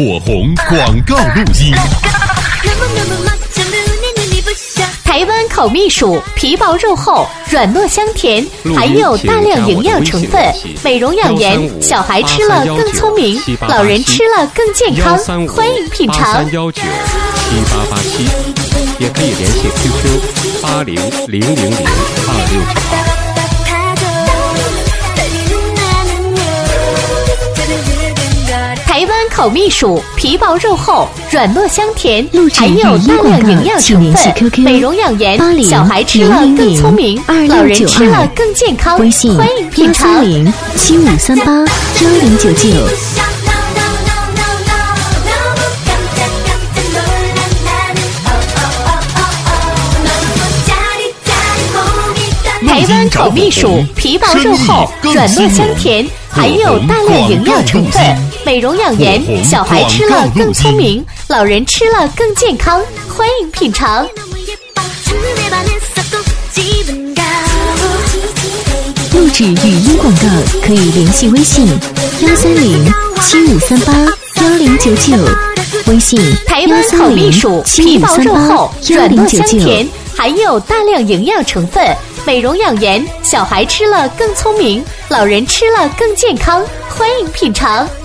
火红广告录音。 台湾口蜜薯皮薄肉厚，软糯香甜，含有大量营养成分，美容养颜，小孩吃了更聪明，老人吃了更健康。欢迎品尝。 83197887，也可以联系 QQ80000268。 台湾口蜜薯皮薄肉厚，软糯香甜，含有大量营养成分，美容养颜，小孩吃了更聪明，老人吃了更健康。 微信欢迎品尝。 13075381099。 台湾口蜜薯皮薄肉厚，软糯香甜，含有大量营养成分，美容养颜，小孩吃了更聪明，老人吃了更健康。欢迎品尝。 录制语音广告可以联系微信13075381099，微信台湾口蜜薯皮薄肉厚，软糯香甜，含有大量营养成分，美容养颜，小孩吃了更聪明，老人吃了更健康。欢迎品尝。